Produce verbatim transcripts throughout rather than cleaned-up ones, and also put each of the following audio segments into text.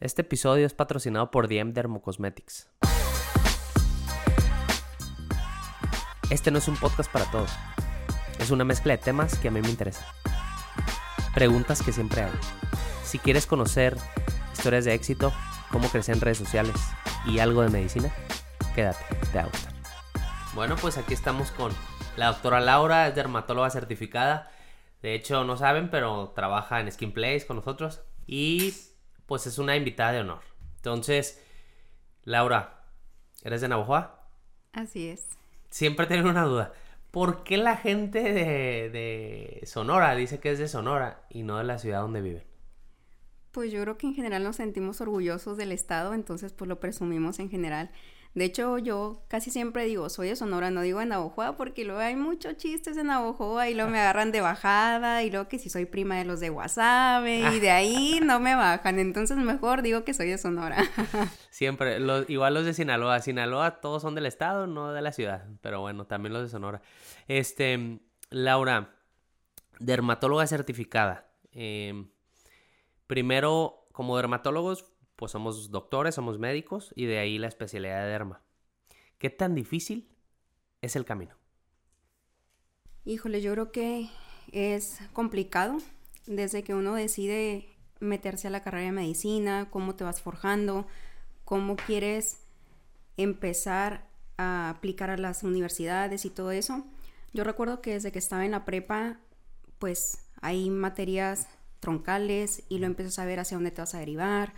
Este episodio es patrocinado por D M Dermocosmetics. Este no es un podcast para todos. Es una mezcla de temas que a mí me interesan. Preguntas que siempre hago. Si quieres conocer historias de éxito, cómo crecer en redes sociales y algo de medicina, quédate, te va a gustar. Bueno, pues aquí estamos con la doctora Laura, es dermatóloga certificada. De hecho, no saben, pero trabaja en Skin Place con nosotros. Y pues es una invitada de honor. Entonces, Laura, ¿eres de Navojoa? Así es. Siempre tengo una duda. ¿Por qué la gente de, de Sonora dice que es de Sonora y no de la ciudad donde viven? Pues yo creo que en general nos sentimos orgullosos del estado, entonces pues lo presumimos en general. De hecho, yo casi siempre digo, soy de Sonora, no digo de Navojoa, porque luego hay muchos chistes en Navojoa y luego me agarran de bajada, y luego que si soy prima de los de Guasave, y de ahí no me bajan, entonces mejor digo que soy de Sonora. Siempre, los, igual los de Sinaloa, Sinaloa todos son del estado, no de la ciudad, pero bueno, también los de Sonora. Este, Laura, dermatóloga certificada, eh, primero, como dermatólogos, pues somos doctores, somos médicos y de ahí la especialidad de derma. ¿Qué tan difícil es el camino? Híjole, yo creo que es complicado desde que uno decide meterse a la carrera de medicina, cómo te vas forjando, cómo quieres empezar a aplicar a las universidades y todo eso. Yo recuerdo que desde que estaba en la prepa, pues hay materias troncales y lo empiezas a ver hacia dónde te vas a derivar.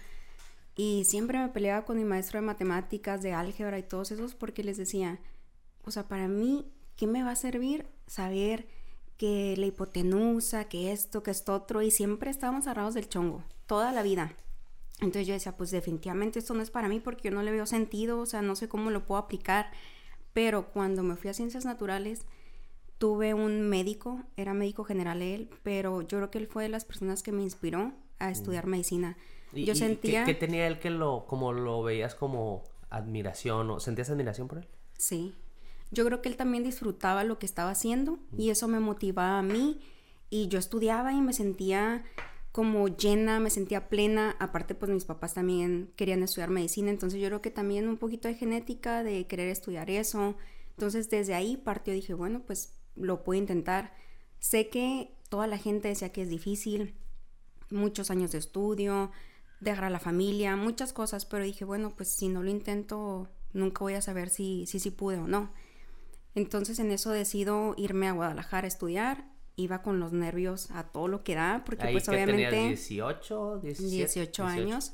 Y siempre me peleaba con mi maestro de matemáticas, de álgebra y todos esos, porque les decía, o sea, para mí, ¿qué me va a servir saber que la hipotenusa, que esto, que esto otro? Y siempre estábamos agarrados del chongo, toda la vida. Entonces yo decía, pues definitivamente esto no es para mí porque yo no le veo sentido, o sea, no sé cómo lo puedo aplicar. Pero cuando me fui a Ciencias Naturales, tuve un médico, era médico general él, pero yo creo que él fue de las personas que me inspiró a estudiar medicina. ¿Y, Yo y sentía... ¿qué, qué tenía él que lo, como lo veías como admiración? ¿O sentías admiración por él? Sí, yo creo que él también disfrutaba lo que estaba haciendo y eso me motivaba a mí y yo estudiaba y me sentía como llena, me sentía plena. Aparte pues mis papás también querían estudiar medicina, entonces yo creo que también un poquito de genética, de querer estudiar eso. Entonces desde ahí partió, dije bueno pues lo puedo intentar. Sé que toda la gente decía que es difícil, muchos años de estudio, dejar a la familia, muchas cosas, pero dije, bueno, pues si no lo intento, nunca voy a saber si sí si, si pude o no. Entonces en eso decido irme a Guadalajara a estudiar, iba con los nervios a todo lo que da, porque Ahí pues que obviamente... tenías dieciocho, diecisiete, dieciocho años,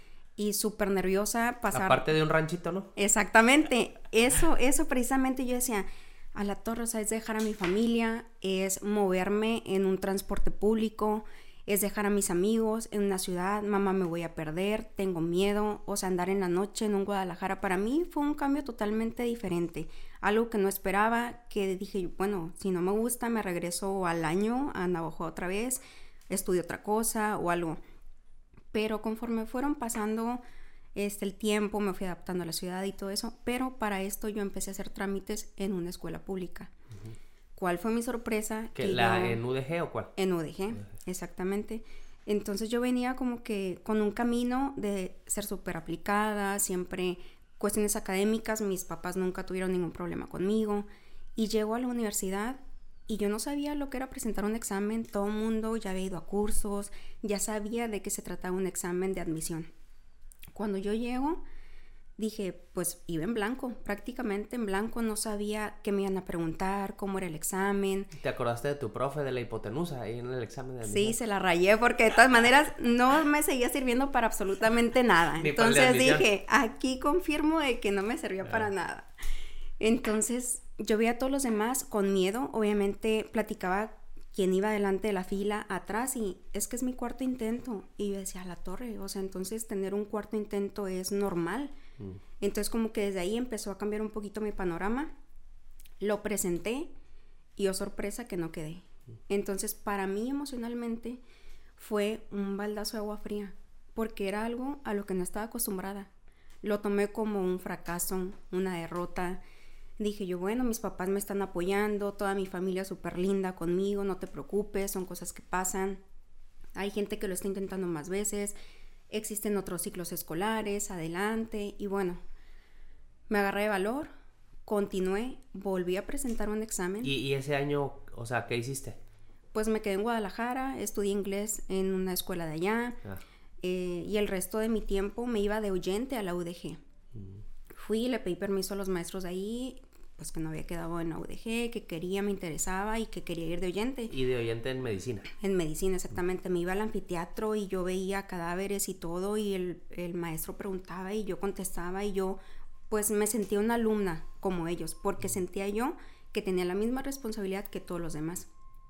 y súper nerviosa pasar... Aparte de un ranchito, ¿no? Exactamente, eso, eso precisamente yo decía, a la torre, o sea, es dejar a mi familia, es moverme en un transporte público, es dejar a mis amigos en una ciudad, mamá me voy a perder, tengo miedo, o sea, andar en la noche en un Guadalajara, para mí fue un cambio totalmente diferente, algo que no esperaba, que dije, bueno, si no me gusta me regreso al año a Navojoa otra vez, estudio otra cosa o algo, pero conforme fueron pasando este, el tiempo, me fui adaptando a la ciudad y todo eso, pero para esto yo empecé a hacer trámites en una escuela pública. Uh-huh. ¿Cuál fue mi sorpresa? ¿Que la yo, en U D G o cuál? En U D G, U D G, exactamente. Entonces yo venía como que con un camino de ser súper aplicada, siempre cuestiones académicas, mis papás nunca tuvieron ningún problema conmigo, y llego a la universidad y yo no sabía lo que era presentar un examen, todo el mundo ya había ido a cursos, ya sabía de qué se trataba un examen de admisión. Cuando yo llego, dije, pues iba en blanco, prácticamente en blanco, no sabía qué me iban a preguntar, cómo era el examen. ¿Te acordaste de tu profe de la hipotenusa ahí en el examen de admisión? Sí, se la rayé porque de todas maneras no me seguía sirviendo para absolutamente nada. Entonces dije, aquí confirmo de que no me servía ah. para nada. Entonces yo veía a todos los demás con miedo, obviamente platicaba quién iba delante de la fila, atrás, y es que es mi cuarto intento. Y yo decía, a la torre, o sea, entonces tener un cuarto intento es normal. Mm. Entonces como que desde ahí empezó a cambiar un poquito mi panorama. Lo presenté y oh sorpresa que no quedé. Mm. Entonces para mí emocionalmente fue un baldazo de agua fría, porque era algo a lo que no estaba acostumbrada. Lo tomé como un fracaso, una derrota. Dije yo, bueno, mis papás me están apoyando, toda mi familia súper linda conmigo, no te preocupes, son cosas que pasan. Hay gente que lo está intentando más veces. existen otros ciclos escolares, adelante, y bueno, me agarré de valor, continué, volví a presentar un examen. ¿Y, y ese año, o sea, qué hiciste? Pues me quedé en Guadalajara, estudié inglés en una escuela de allá, ah. eh, y el resto de mi tiempo me iba de oyente a la U D G. Mm. Fui, le pedí permiso a los maestros de ahí, pues que no había quedado en la U D G, que quería, me interesaba y que quería ir de oyente. ¿Y de oyente en medicina? En medicina, exactamente. Me iba al anfiteatro y yo veía cadáveres y todo, y el, el maestro preguntaba y yo contestaba, y yo pues me sentía una alumna como ellos, porque sentía yo que tenía la misma responsabilidad que todos los demás.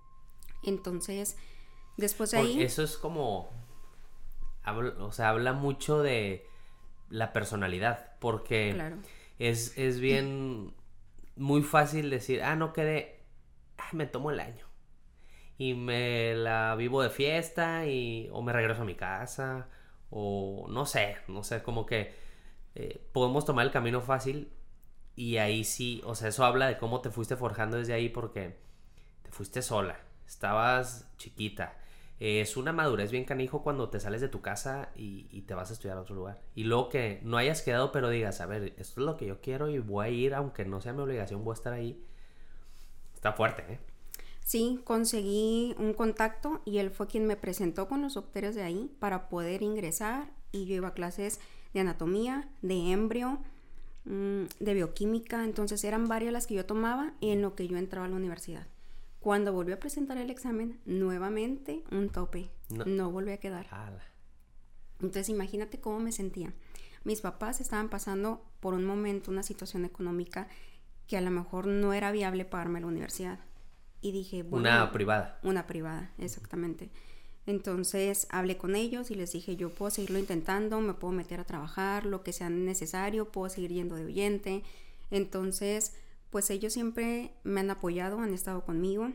Entonces, después de porque ahí... Eso es como... Habla, o sea, habla mucho de la personalidad, porque claro. es, es bien... muy fácil decir, ah, no quedé, ah, me tomo el año y me la vivo de fiesta y, o me regreso a mi casa, o no sé, no sé, como que eh, podemos tomar el camino fácil, y ahí sí, o sea, eso habla de cómo te fuiste forjando desde ahí, porque te fuiste sola, estabas chiquita. Eh, es una madurez bien canijo cuando te sales de tu casa y, y te vas a estudiar a otro lugar. Y luego que no hayas quedado, pero digas, a ver, esto es lo que yo quiero y voy a ir, aunque no sea mi obligación, voy a estar ahí. Está fuerte, ¿eh? Sí, conseguí un contacto y él fue quien me presentó con los doctores de ahí para poder ingresar, y yo iba a clases de anatomía, de embrio, de bioquímica. Entonces eran varias las que yo tomaba en lo que yo entraba a la universidad. Cuando volví a presentar el examen, nuevamente un tope. No, no volví a quedar. Ala. Entonces imagínate cómo me sentía. Mis papás estaban pasando por un momento una situación económica que a lo mejor no era viable pagarme la universidad. Y dije, bueno... Una privada. Una privada, exactamente. Entonces hablé con ellos y les dije, yo puedo seguirlo intentando, me puedo meter a trabajar, lo que sea necesario, puedo seguir yendo de oyente. Entonces... pues ellos siempre me han apoyado, han estado conmigo,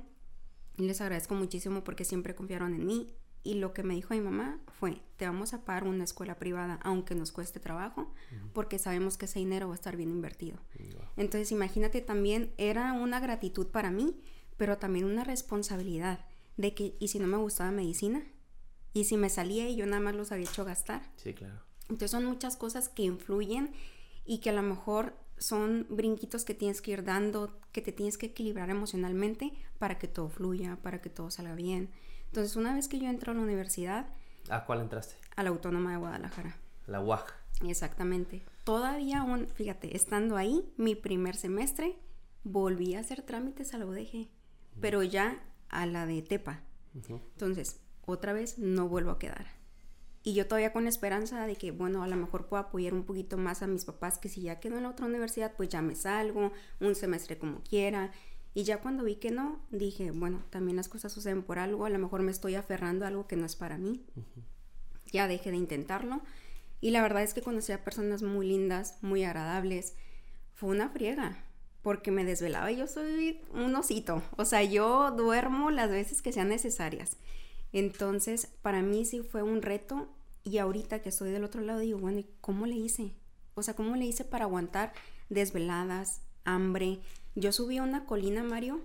y les agradezco muchísimo porque siempre confiaron en mí. Y lo que me dijo mi mamá fue, te vamos a pagar una escuela privada aunque nos cueste trabajo, uh-huh. porque sabemos que ese dinero va a estar bien invertido. Uh-huh. Entonces imagínate, también era una gratitud para mí, pero también una responsabilidad de que, ¿y si no me gustaba medicina? ¿Y si me salía y yo nada más los había hecho gastar? Sí, claro. Entonces son muchas cosas que influyen y que a lo mejor son brinquitos que tienes que ir dando, que te tienes que equilibrar emocionalmente para que todo fluya, para que todo salga bien. Entonces, una vez que yo entro a la universidad... ¿A cuál entraste? A la Autónoma de Guadalajara. La U A G. Exactamente. Todavía aún, fíjate, estando ahí, mi primer semestre, volví a hacer trámites a la U D G, uh-huh. pero ya a la de Tepa. Uh-huh. Entonces, otra vez no vuelvo a quedar. Y yo todavía con la esperanza de que, bueno, a lo mejor puedo apoyar un poquito más a mis papás, que si ya quedo en la otra universidad, pues ya me salgo, un semestre como quiera. Y ya cuando vi que no, dije, bueno, también las cosas suceden por algo, a lo mejor me estoy aferrando a algo que no es para mí. Uh-huh. Ya dejé de intentarlo. Y la verdad es que conocí a personas muy lindas, muy agradables. Fue una friega, porque me desvelaba y yo soy un osito. O sea, yo duermo las veces que sean necesarias. Entonces, para mí sí fue un reto, y ahorita que estoy del otro lado digo, bueno, ¿y cómo le hice? O sea, ¿cómo le hice para aguantar desveladas, hambre? Yo subí a una colina, Mario,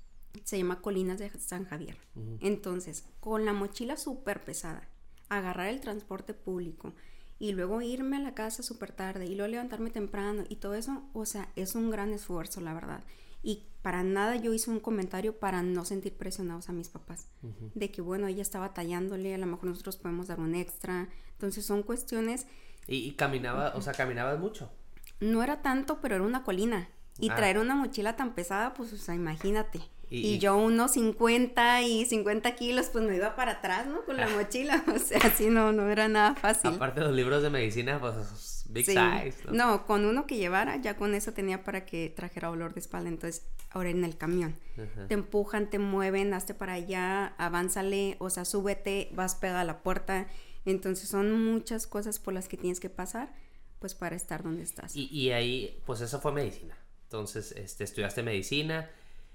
se llama Colinas de San Javier. Uh-huh. Entonces, con la mochila súper pesada, agarrar el transporte público y luego irme a la casa súper tarde y luego levantarme temprano y todo eso, o sea, es un gran esfuerzo, la verdad. Y para nada yo hice un comentario para no sentir presionados a mis papás. Uh-huh. De que, bueno, ella está batallándole, a lo mejor nosotros podemos dar un extra. Entonces son cuestiones... ¿Y, y caminaba, uh-huh. o sea, caminabas mucho? No era tanto, pero era una colina. Y ah. traer una mochila tan pesada, pues, o sea, imagínate. Y, y yo unos cincuenta y cincuenta kilos, pues me iba para atrás, ¿no? Con la mochila. O sea, así no, no era nada fácil. Aparte de los libros de medicina, pues big sí. size, ¿no? No, con uno que llevara, ya con eso tenía para que trajera dolor de espalda. Entonces, ahora en el camión. Uh-huh. Te empujan, te mueven, hazte para allá, avánzale, o sea, súbete, vas pegada a la puerta. Entonces, son muchas cosas por las que tienes que pasar, pues, para estar donde estás. Y, y ahí, pues, eso fue medicina. Entonces, este, estudiaste medicina.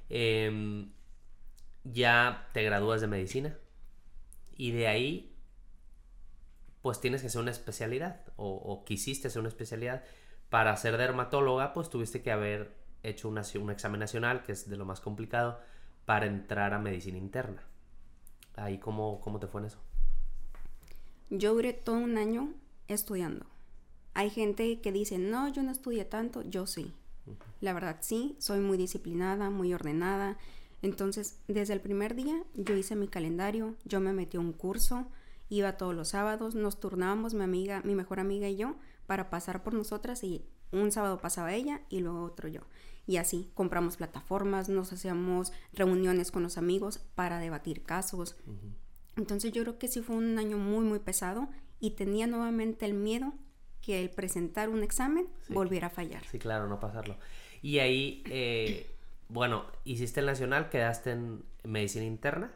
Eh, ya te gradúas de medicina y de ahí pues tienes que hacer una especialidad o, o quisiste hacer una especialidad. Para ser dermatóloga pues tuviste que haber hecho una, un examen nacional, que es de lo más complicado, para entrar a medicina interna. Ahí, ¿cómo, cómo te fue en eso? Yo duré todo un año estudiando. Hay gente que dice, no, yo no estudié tanto, yo sí. Uh-huh. La verdad sí, soy muy disciplinada, muy ordenada. Entonces, desde el primer día yo hice mi calendario, yo me metí a un curso, iba todos los sábados, nos turnábamos mi amiga, mi mejor amiga y yo para pasar por nosotras y un sábado pasaba ella y luego otro yo. Y así, compramos plataformas, nos hacíamos reuniones con los amigos para debatir casos. Uh-huh. Entonces yo creo que sí fue un año muy, muy pesado y tenía nuevamente el miedo que el presentar un examen sí. volviera a fallar. Sí, claro, no pasarlo. Y ahí, eh, bueno, hiciste el nacional, quedaste en medicina interna.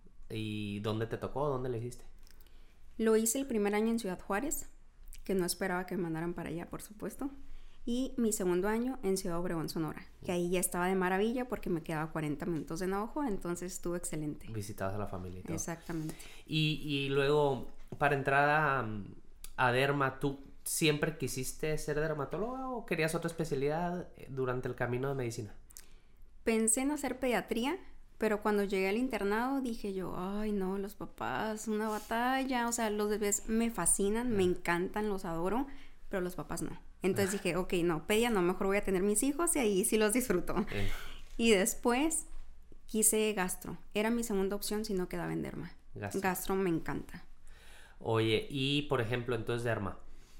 ¿Y dónde te tocó? ¿Dónde lo hiciste? Lo hice el primer año en Ciudad Juárez, que no esperaba que me mandaran para allá, por supuesto. Y mi segundo año en Ciudad Obregón, Sonora, que ahí ya estaba de maravilla porque me quedaba cuarenta minutos de Navajo, entonces estuvo excelente. Visitabas a la familia y todo. Exactamente. Y, y luego, para entrar a, a Derma, ¿tú siempre quisiste ser dermatóloga o querías otra especialidad durante el camino de medicina? Pensé en hacer pediatría, pero cuando llegué al internado dije yo, ay no, los papás, una batalla, o sea, los bebés me fascinan, me encantan, los adoro, pero los papás no. Entonces dije, ok, no, pedia no, mejor voy a tener mis hijos y ahí sí los disfruto. Eh. Y después quise gastro. Era mi segunda opción si no quedaba en derma. Gastro, gastro me encanta. Oye, y por ejemplo, entonces derma,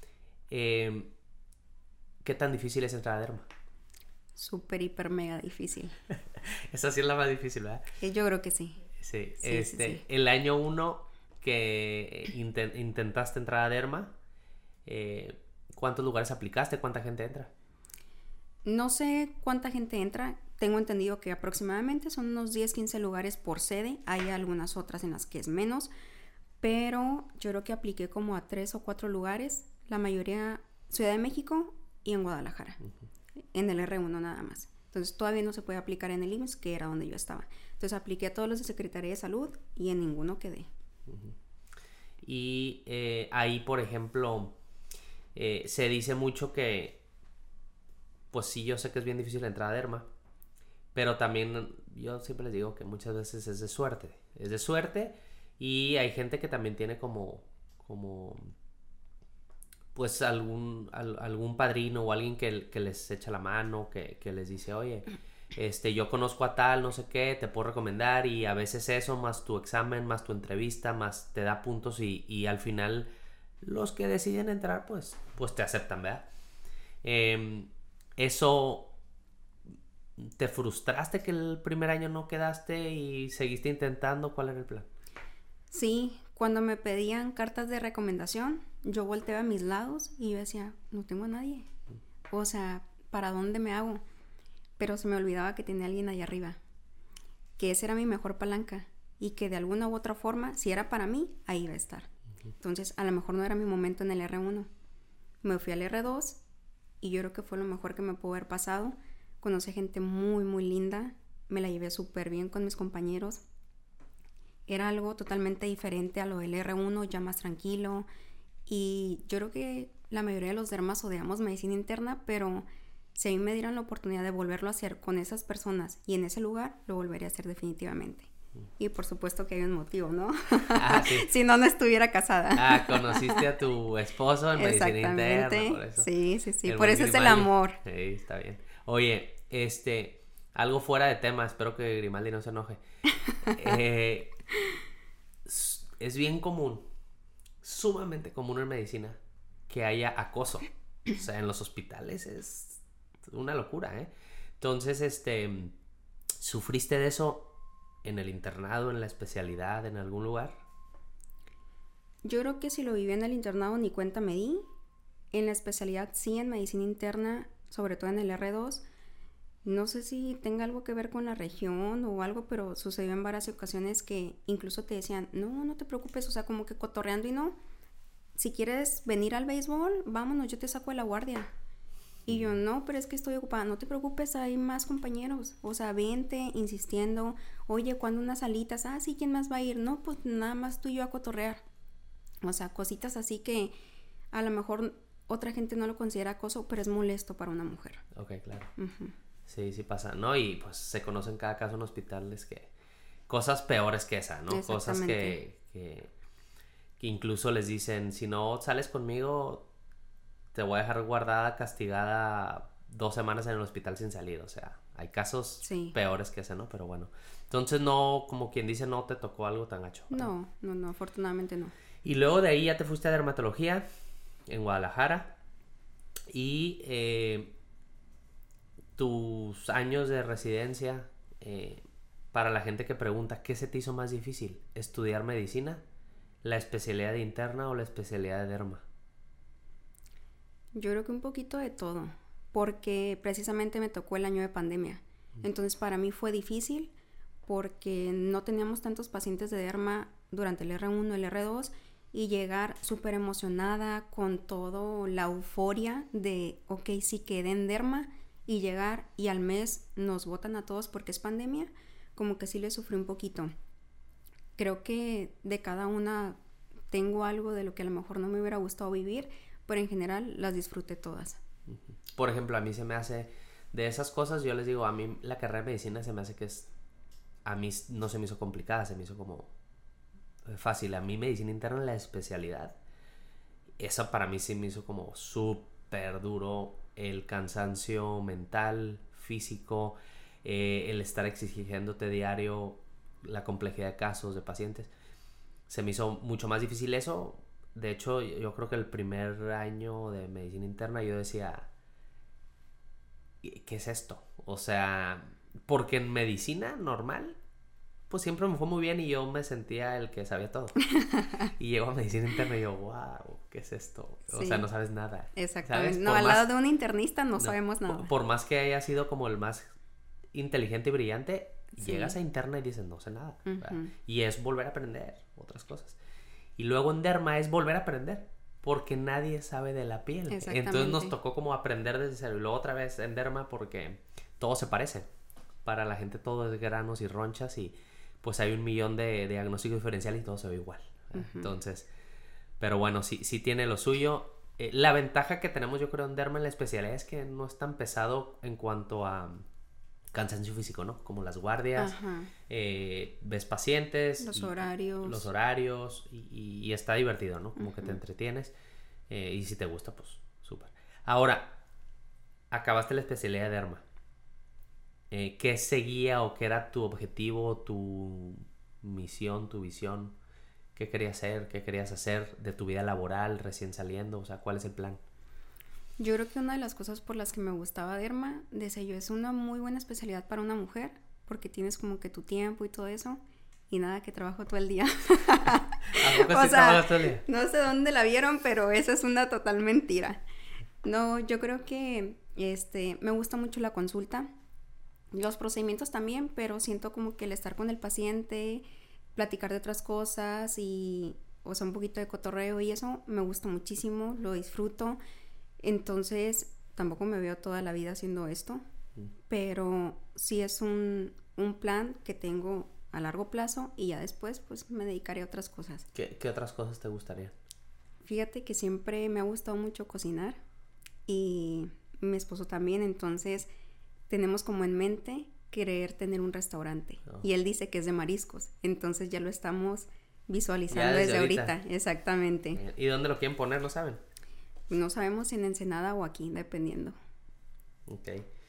eh, ¿qué tan difícil es entrar a derma? Súper, hiper, mega difícil. Esa sí es la más difícil, ¿verdad? Yo creo que sí. Sí, sí este, sí, sí. El año uno que intent- intentaste entrar a derma, eh, ¿cuántos lugares aplicaste? ¿Cuánta gente entra? No sé cuánta gente entra. Tengo entendido que aproximadamente son unos diez, quince lugares por sede. Hay algunas otras en las que es menos. Pero yo creo que apliqué como a tres o cuatro lugares. La mayoría Ciudad de México y en Guadalajara. Uh-huh. En el erre uno nada más. Entonces todavía no se puede aplicar en el i eme esse, que era donde yo estaba. Entonces apliqué a todos los de Secretaría de Salud y en ninguno quedé. Uh-huh. Y eh, ahí, por ejemplo... Eh, se dice mucho que, pues sí, yo sé que es bien difícil entrar a derma, pero también yo siempre les digo que muchas veces es de suerte, es de suerte y hay gente que también tiene como, como pues algún, al, algún padrino o alguien que, que les echa la mano, que, que les dice, oye, este, yo conozco a tal, no sé qué, te puedo recomendar y a veces eso, más tu examen, más tu entrevista, más te da puntos y, y al final... los que deciden entrar, pues, pues te aceptan, ¿verdad? Eh, eso, ¿te frustraste que el primer año no quedaste y seguiste intentando? ¿Cuál era el plan? Sí, cuando me pedían cartas de recomendación, yo volteaba a mis lados y yo decía, no tengo a nadie. O sea, ¿para dónde me hago? Pero se me olvidaba que tenía alguien allá arriba, que esa era mi mejor palanca y que de alguna u otra forma, si era para mí, ahí iba a estar. Entonces, a lo mejor no era mi momento en el erre uno. Me fui al erre dos y yo creo que fue lo mejor que me pudo haber pasado. Conocí gente muy, muy linda. Me la llevé súper bien con mis compañeros. Era algo totalmente diferente a lo del erre uno, ya más tranquilo. Y yo creo que la mayoría de los dermas odiamos medicina interna, pero si a mí me dieran la oportunidad de volverlo a hacer con esas personas y en ese lugar, lo volvería a hacer definitivamente. Y por supuesto que hay un motivo, ¿no? Ah, sí. Si no, no estuviera casada. Ah, conociste a tu esposo en medicina interna, por eso. Sí, sí, sí, por eso es el amor. Sí, está bien. Oye, este, algo fuera de tema, espero que Grimaldi no se enoje. Eh, es bien común, sumamente común en medicina, que haya acoso. O sea, en los hospitales es una locura, ¿eh? Entonces, este, ¿sufriste de eso en el internado, en la especialidad, en algún lugar? Yo creo que si lo viví en el internado ni cuenta me di. En la especialidad sí, en medicina interna, sobre todo en el erre dos. No sé si tenga algo que ver con la región o algo, pero sucedió en varias ocasiones que incluso te decían, no, no te preocupes, o sea, como que cotorreando y no. Si quieres venir al béisbol, vámonos, yo te saco de la guardia. Y yo, no, pero es que estoy ocupada. No te preocupes, hay más compañeros. O sea, vente insistiendo. Oye, ¿cuándo unas alitas? Ah, sí, ¿quién más va a ir? No, pues nada más tú y yo a cotorrear. O sea, cositas así que a lo mejor otra gente no lo considera acoso, pero es molesto para una mujer. Ok, claro. Uh-huh. Sí, sí pasa, ¿no? Y pues se conocen cada caso en hospitales que... cosas peores que esa, ¿no? Cosas que... que... incluso les dicen, si no sales conmigo, te voy a dejar guardada, castigada dos semanas en el hospital sin salir. O sea, hay casos sí. peores que ese, ¿no? Pero bueno. Entonces no, como quien dice, no te tocó algo tan gacho, ¿verdad? No, no, no, afortunadamente no. Y luego de ahí ya te fuiste a dermatología en Guadalajara. Y eh, tus años de residencia, eh, para la gente que pregunta, ¿qué se te hizo más difícil? ¿Estudiar medicina, la especialidad de interna o la especialidad de derma? Yo creo que un poquito de todo, porque precisamente me tocó el año de pandemia. Entonces para mí fue difícil porque no teníamos tantos pacientes de derma durante el erre uno, el erre dos, y llegar súper emocionada con toda la euforia de, ok, sí quedé en derma, y llegar y al mes nos botan a todos porque es pandemia, como que sí le sufrí un poquito. Creo que de cada una tengo algo de lo que a lo mejor no me hubiera gustado vivir, pero en general las disfruté todas. Por ejemplo, a mí se me hace, de esas cosas, yo les digo, a mí la carrera de medicina se me hace que es, a mí no se me hizo complicada, se me hizo como fácil. A mí medicina interna, la especialidad, esa para mí sí me hizo como súper duro, el cansancio mental, físico, eh, el estar exigiéndote diario la complejidad de casos, de pacientes, se me hizo mucho más difícil eso. De hecho, yo creo que el primer año de medicina interna yo decía, ¿qué es esto? O sea, porque en medicina normal, pues siempre me fue muy bien y yo me sentía el que sabía todo. Y llego a medicina interna y yo, wow, ¿qué es esto? O sí. sea, no sabes nada. Exactamente. ¿Sabes? No, por al más, lado de un internista no, no sabemos nada. Por, por más que haya sido como el más inteligente y brillante, sí. llegas a interna y dices, no sé nada. Uh-huh. Y es volver a aprender otras cosas. Y luego en derma es volver a aprender, porque nadie sabe de la piel. Entonces nos tocó como aprender desde cero. Y luego otra vez en derma, porque todo se parece. Para la gente todo es granos y ronchas y pues hay un millón de, de diagnósticos diferenciales y todo se ve igual. Uh-huh. Entonces, pero bueno, sí, sí tiene lo suyo. Eh, la ventaja que tenemos yo creo en derma en la especialidad es que no es tan pesado en cuanto a cansancio físico, ¿no? Como las guardias, eh, ves pacientes, los y, horarios, los horarios y, y, y está divertido, ¿no? Como uh-huh. que te entretienes eh, y si te gusta, pues súper. Ahora, acabaste la especialidad de derma. Eh, ¿Qué seguía o qué era tu objetivo, tu misión, tu visión? ¿Qué querías hacer? ¿Qué querías hacer de tu vida laboral recién saliendo? O sea, ¿cuál es el plan? Yo creo que una de las cosas por las que me gustaba derma, decía yo, es una muy buena especialidad para una mujer, porque tienes como que tu tiempo y todo eso, y nada, que trabajo todo el día. ¿A poco sí trabajas todo el día? No sé dónde la vieron, pero esa es una total mentira. No, yo creo que este, me gusta mucho la consulta, los procedimientos también, pero siento como que el estar con el paciente, platicar de otras cosas y, o sea, un poquito de cotorreo y eso, me gusta muchísimo, lo disfruto. Entonces, tampoco me veo toda la vida haciendo esto, mm. pero sí es un, un plan que tengo a largo plazo y ya después, pues, me dedicaré a otras cosas. ¿Qué, qué otras cosas te gustaría? Fíjate que siempre me ha gustado mucho cocinar y mi esposo también, entonces tenemos como en mente querer tener un restaurante. Oh. Y él dice que es de mariscos, entonces ya lo estamos visualizando desde, desde ahorita. ahorita. Exactamente. ¿Y dónde lo quieren poner? ¿No saben? No sabemos si en Ensenada o aquí, dependiendo. Ok.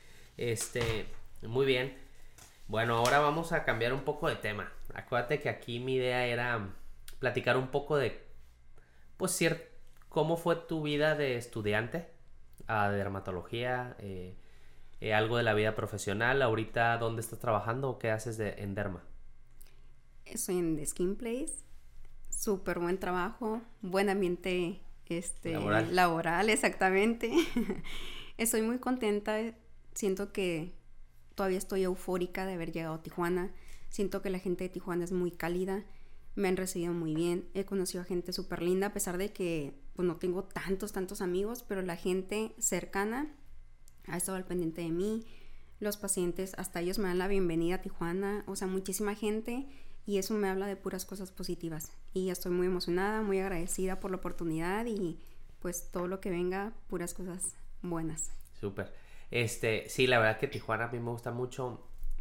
Este, muy bien. Bueno, ahora vamos a cambiar un poco de tema. Acuérdate que aquí mi idea era platicar un poco de, pues, cier- cómo fue tu vida de estudiante a dermatología, eh, eh, algo de la vida profesional. Ahorita, ¿dónde estás trabajando o qué haces de, en derma? Estoy en The Skin Place. Súper buen trabajo, buen ambiente Este, laboral. laboral, exactamente. Estoy muy contenta, siento que todavía estoy eufórica de haber llegado a Tijuana, siento que la gente de Tijuana es muy cálida, me han recibido muy bien, he conocido a gente súper linda, a pesar de que pues, no tengo tantos, tantos amigos, pero la gente cercana ha estado al pendiente de mí, los pacientes, hasta ellos me dan la bienvenida a Tijuana, o sea, muchísima gente. Y eso me habla de puras cosas positivas. Y estoy muy emocionada, muy agradecida por la oportunidad y pues todo lo que venga, puras cosas buenas. Súper. Este, sí, la verdad que Tijuana a mí me gusta mucho.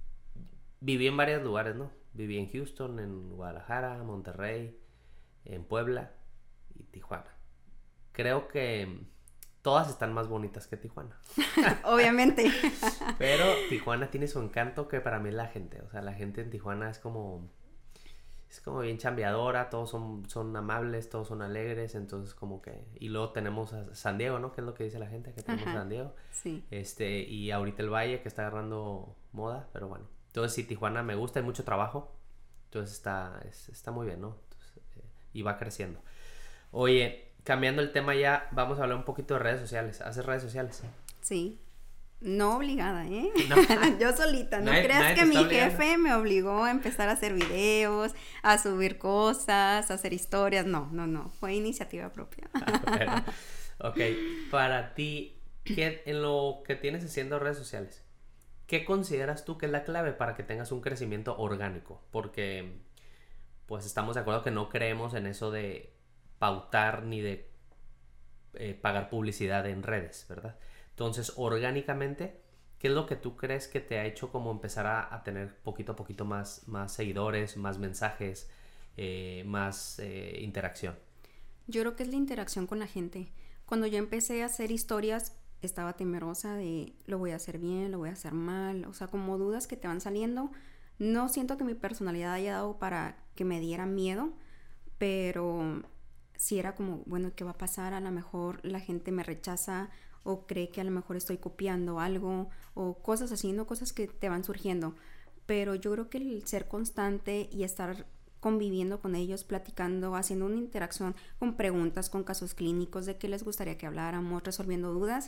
Viví en varios lugares, ¿no? Viví en Houston, en Guadalajara, Monterrey, en Puebla. y Tijuana. Creo que todas están más bonitas que Tijuana. Obviamente. Pero Tijuana tiene su encanto, que para mí es la gente. O sea, la gente en Tijuana es como... Es como bien chambeadora, todos son, son amables, todos son alegres, entonces como que... Y luego tenemos a San Diego, ¿no? Que es lo que dice la gente, que tenemos Ajá, a San Diego. sí. Este, y ahorita el Valle, que está agarrando moda, pero bueno. Entonces sí, Tijuana me gusta, hay mucho trabajo. Entonces está, es, está muy bien, ¿no? Entonces, eh, y va creciendo. Oye, cambiando el tema ya, vamos a hablar un poquito de redes sociales. ¿Haces redes sociales? Sí. No obligada, ¿eh? No. Yo solita. No Nadie- creas nadie que te mi está obligando. jefe me obligó a empezar a hacer videos, a subir cosas, a hacer historias. No, no, no. Fue iniciativa propia. Bueno, ok, para ti, ¿qué, en lo que tienes haciendo redes sociales, qué consideras tú que es la clave para que tengas un crecimiento orgánico? Porque, pues, estamos de acuerdo que no creemos en eso de pautar ni de eh, pagar publicidad en redes, ¿verdad? Entonces, orgánicamente, ¿qué es lo que tú crees que te ha hecho como empezar a, a tener poquito a poquito más, más seguidores, más mensajes, eh, más eh, interacción? Yo creo que es la interacción con la gente. Cuando yo empecé a hacer historias, estaba temerosa de lo voy a hacer bien, lo voy a hacer mal. O sea, como dudas que te van saliendo. No siento que mi personalidad haya dado para que me diera miedo, pero sí era como, bueno, ¿qué va a pasar? A lo mejor la gente me rechaza o cree que a lo mejor estoy copiando algo o cosas así, ¿no? Cosas que te van surgiendo. Pero yo creo que el ser constante y estar conviviendo con ellos, platicando, haciendo una interacción con preguntas, con casos clínicos de qué les gustaría que habláramos, resolviendo dudas,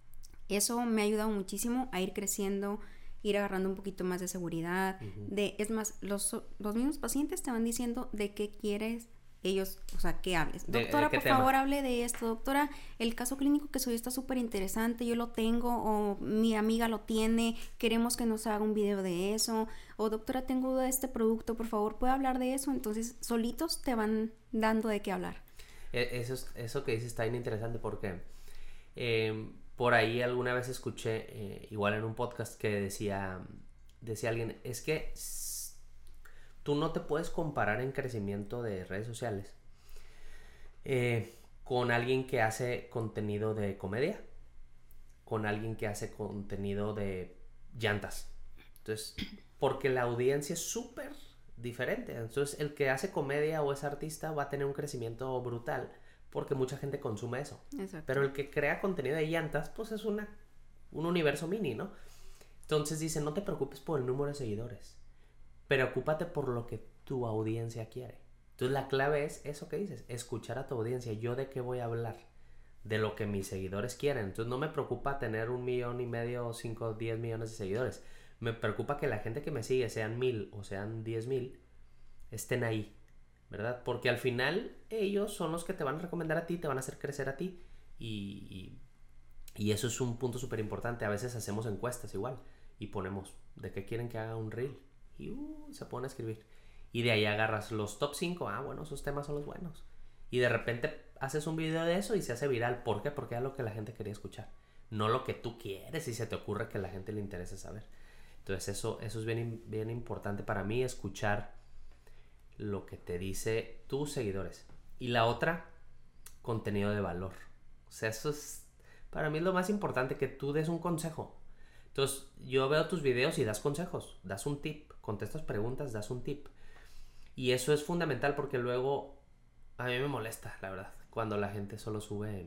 eso me ha ayudado muchísimo a ir creciendo, ir agarrando un poquito más de seguridad. Ujú. De, es más, los, los mismos pacientes te van diciendo de qué quieres ellos, o sea, que hables. ¿De- Doctora, de qué por tema? favor, hable de esto. Doctora, el caso clínico que subió está súper interesante, yo lo tengo, o mi amiga lo tiene, queremos que nos haga un video de eso, o doctora, tengo duda de este producto, por favor, ¿puede hablar de eso? Entonces, solitos te van dando de qué hablar. E- Eso, es- eso que dices está bien interesante porque eh, por ahí alguna vez escuché, eh, igual en un podcast, que decía, decía alguien, es que s- tú no te puedes comparar en crecimiento de redes sociales eh, con alguien que hace contenido de comedia, con alguien que hace contenido de llantas. Entonces, porque la audiencia es súper diferente. Entonces, el que hace comedia o es artista va a tener un crecimiento brutal porque mucha gente consume eso. Exacto. Pero el que crea contenido de llantas, pues es una, un universo mini, ¿no? Entonces dice, no te preocupes por el número de seguidores, preocúpate por lo que tu audiencia quiere. Entonces la clave es eso que dices, escuchar a tu audiencia. ¿Yo de qué voy a hablar? De lo que mis seguidores quieren. Entonces no me preocupa tener un millón y medio, cinco, diez millones de seguidores. Me preocupa que la gente que me sigue, sean mil o sean diez mil, estén ahí, ¿verdad? Porque al final ellos son los que te van a recomendar a ti, te van a hacer crecer a ti. Y, y, y eso es un punto súper importante. A veces hacemos encuestas igual y ponemos de qué quieren que haga un reel. Y uh, se pone a escribir. Y de ahí agarras los top cinco. Ah, bueno, esos temas son los buenos. Y de repente haces un video de eso y se hace viral. ¿Por qué? Porque era lo que la gente quería escuchar. No lo que tú quieres y se te ocurre que a la gente le interesa saber. Entonces eso, eso es bien, bien importante para mí, escuchar lo que te dice tus seguidores. Y la otra, contenido de valor. O sea, eso es, para mí es lo más importante, que tú des un consejo. Entonces, yo veo tus videos y das consejos, das un tip, contestas preguntas, das un tip. Y eso es fundamental porque luego a mí me molesta, la verdad, cuando la gente solo sube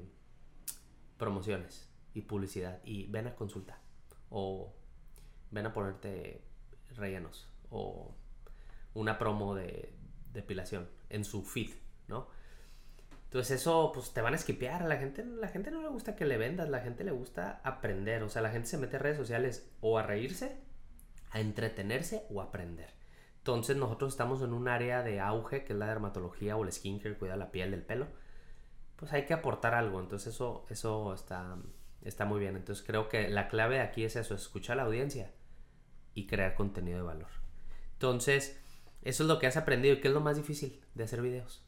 promociones y publicidad y ven a consulta o ven a ponerte rellenos o una promo de depilación en su feed, ¿no? Entonces eso, pues te van a skipear. A la gente, la gente no le gusta que le vendas, la gente le gusta aprender. O sea, la gente se mete a redes sociales o a reírse, a entretenerse o a aprender. Entonces nosotros estamos en un área de auge que es la dermatología o el skincare, cuidar la piel, del pelo. Pues hay que aportar algo. Entonces eso, eso está, está muy bien. Entonces creo que la clave aquí es eso, escuchar a la audiencia y crear contenido de valor. Entonces, eso es lo que has aprendido. ¿Qué es lo más difícil de hacer videos?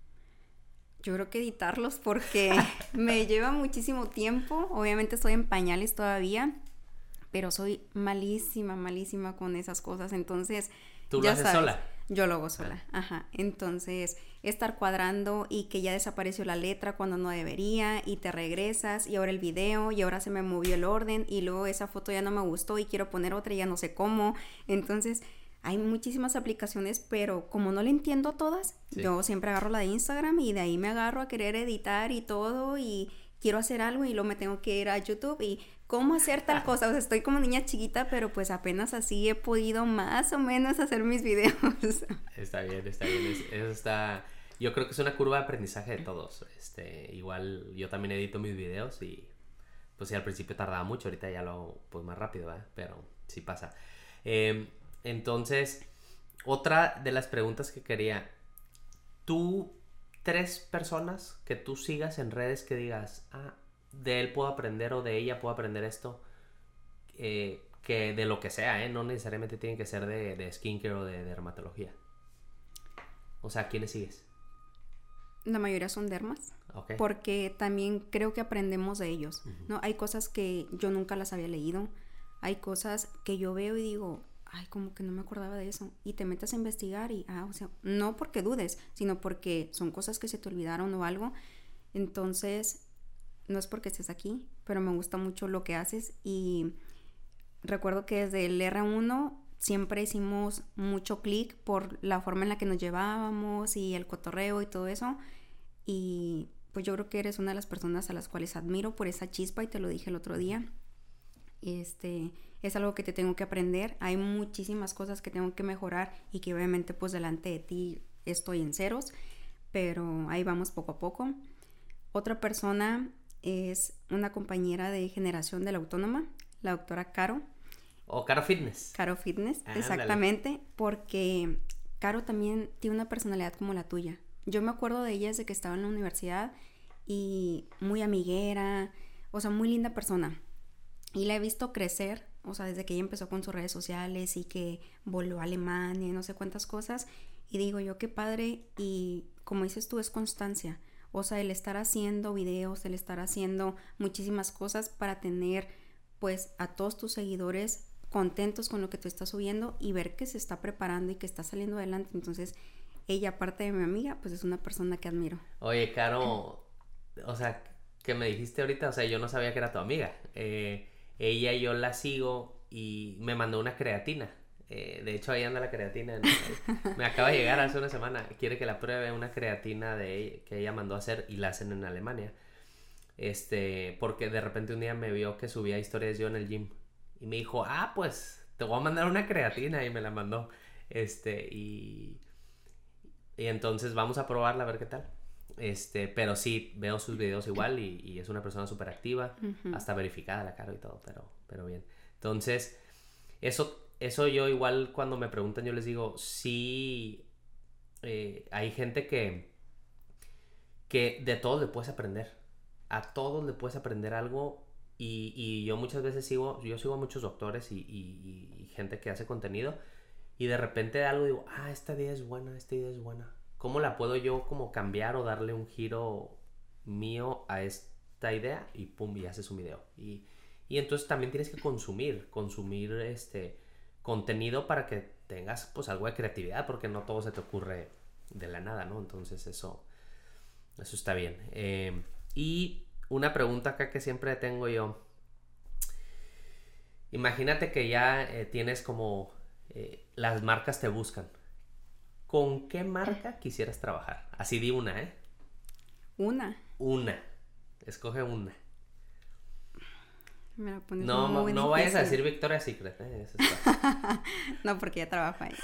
Yo creo que editarlos porque me lleva muchísimo tiempo. Obviamente estoy en pañales todavía, pero soy malísima, malísima con esas cosas. Entonces, ¿Tú lo ya haces sabes. sola? Yo lo hago sola, ajá. Entonces, estar cuadrando y que ya desapareció la letra cuando no debería y te regresas y ahora el video y ahora se me movió el orden y luego esa foto ya no me gustó y quiero poner otra y ya no sé cómo. Entonces, hay muchísimas aplicaciones, pero como no le entiendo todas, sí. Yo siempre agarro la de Instagram y de ahí me agarro a querer editar y todo y quiero hacer algo y luego me tengo que ir a YouTube y cómo hacer tal cosa. O sea, estoy como niña chiquita, pero pues apenas así he podido más o menos hacer mis videos. Está bien, está bien. Es, eso está... Yo creo que es una curva de aprendizaje de todos. Este, igual yo también edito mis videos y pues sí, al principio tardaba mucho, ahorita ya lo hago pues más rápido, ¿verdad? Pero sí pasa. Eh, entonces, otra de las preguntas que quería, tú, tres personas que tú sigas en redes que digas, ah, de él puedo aprender o de ella puedo aprender esto, eh, que de lo que sea, ¿eh? No necesariamente tienen que ser de, de skincare o de, de dermatología. O sea, ¿quiénes sigues? La mayoría son dermas, okay. Porque también creo que aprendemos de ellos, uh-huh. ¿No? Hay cosas que yo nunca las había leído, hay cosas que yo veo y digo, ay, como que no me acordaba de eso, y te metes a investigar y, ah, o sea, no porque dudes, sino porque son cosas que se te olvidaron o algo. Entonces, no es porque estés aquí, pero me gusta mucho lo que haces y recuerdo que desde el erre uno siempre hicimos mucho clic por la forma en la que nos llevábamos y el cotorreo y todo eso, y pues yo creo que eres una de las personas a las cuales admiro por esa chispa y te lo dije el otro día. Este, es algo que te tengo que aprender, hay muchísimas cosas que tengo que mejorar y que obviamente pues delante de ti estoy en ceros, pero ahí vamos poco a poco. Otra persona es una compañera de generación de la Autónoma, la doctora Caro. O Caro Fitness. Caro Fitness, ah, exactamente, dale. Porque Caro también tiene una personalidad como la tuya. Yo me acuerdo de ella desde que estaba en la universidad y muy amiguera, o sea, muy linda persona. Y la he visto crecer, o sea, desde que ella empezó con sus redes sociales y que voló a Alemania y no sé cuántas cosas. Y digo yo, qué padre, y como dices tú, es constancia. O sea, el estar haciendo videos, el estar haciendo muchísimas cosas para tener, pues, a todos tus seguidores contentos con lo que tú estás subiendo y ver que se está preparando y que está saliendo adelante. Entonces, ella, aparte de mi amiga, pues es una persona que admiro. Oye, Caro, o sea, que me dijiste ahorita, o sea, yo no sabía que era tu amiga. Eh, ella, yo la sigo y me mandó una creatina. Eh, de hecho, ahí anda la creatina. En, eh, me acaba de llegar hace una semana. Quiere que la pruebe una creatina de ella, que ella mandó a hacer y la hacen en Alemania. Este, porque de repente un día me vio que subía historias yo en el gym. Y me dijo, ah, pues te voy a mandar una creatina. Y me la mandó. Este, y... Y entonces vamos a probarla a ver qué tal. Este, pero sí, veo sus videos igual y, y es una persona súper activa. Uh-huh. Hasta verificada la cara y todo, pero, pero bien. Entonces, eso... Eso yo igual cuando me preguntan yo les digo, sí, eh, hay gente que, que de todos le puedes aprender, a todos le puedes aprender algo y, y yo muchas veces sigo, yo sigo a muchos doctores y, y, y gente que hace contenido y de repente de algo digo, ah, esta idea es buena, esta idea es buena, ¿cómo la puedo yo como cambiar o darle un giro mío a esta idea? Y pum, y haces un video y, y entonces también tienes que consumir, consumir este... contenido para que tengas pues algo de creatividad porque no todo se te ocurre de la nada, ¿no? Entonces eso eso está bien. Eh, y una pregunta acá que siempre tengo yo, imagínate que ya eh, tienes como eh, las marcas te buscan, ¿con qué marca quisieras trabajar? Así di una, ¿eh? Una una escoge una. Me la pones no, muy no difícil. vayas a decir Victoria's Secret, ¿eh? Eso está. No, porque ya trabajo ahí.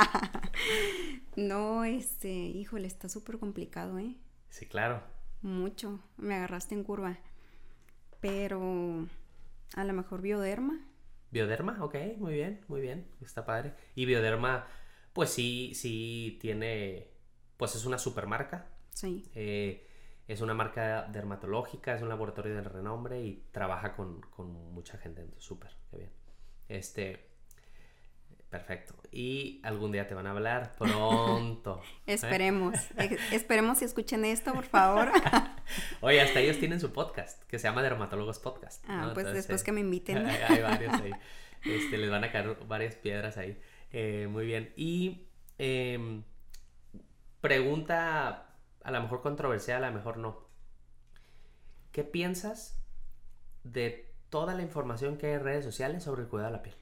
No, este, híjole, está súper complicado, ¿eh? Sí, claro. Mucho, me agarraste en curva. Pero a lo mejor Bioderma. Bioderma, ok, muy bien, muy bien, está padre. Y Bioderma, pues sí, sí tiene, pues es una super marca. Sí. Eh, Es una marca dermatológica, es un laboratorio de renombre y trabaja con, con mucha gente. Entonces, súper, qué bien. Este, perfecto. Y algún día te van a hablar pronto. Esperemos. ¿eh? Esperemos si escuchen esto, por favor. Oye, hasta ellos tienen su podcast, que se llama Dermatólogos Podcast. Ah, ¿no? pues Entonces, después eh, que me inviten. Hay, hay varios ahí. Este, les van a caer varias piedras ahí. Eh, muy bien. Y Eh, pregunta a lo mejor controversial, a lo mejor no. ¿Qué piensas de toda la información que hay en redes sociales sobre el cuidado de la piel?